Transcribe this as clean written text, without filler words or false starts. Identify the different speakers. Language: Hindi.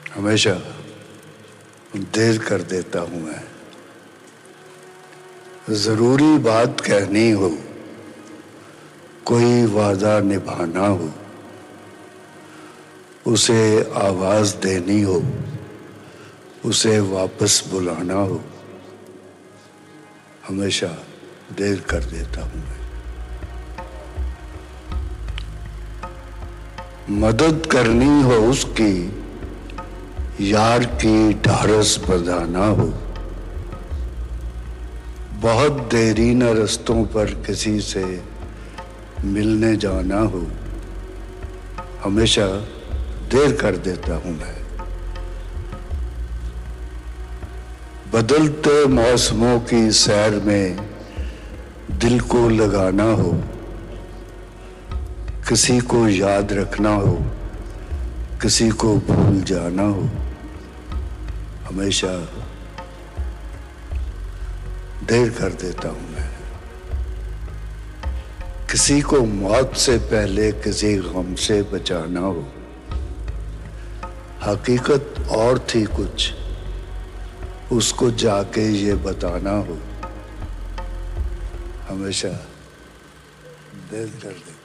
Speaker 1: हमेशा देर कर देता हूँ मैं। जरूरी बात कहनी हो, कोई वादा निभाना हो, उसे आवाज देनी हो, उसे वापस बुलाना हो, हमेशा देर कर देता हूँ मैं। मदद करनी हो उसकी, यार की ढारस बंधाना हो, बहुत देरी न रस्तों पर किसी से मिलने जाना हो, हमेशा देर कर देता हूं मैं। बदलते मौसमों की सैर में दिल को लगाना हो, किसी को याद रखना हो, किसी को भूल जाना हो, हमेशा देर कर देता हूं मैं। किसी को मौत से पहले किसी गम से बचाना हो, हकीकत और थी कुछ, उसको जाके ये बताना हो, हमेशा देर कर देता हूं।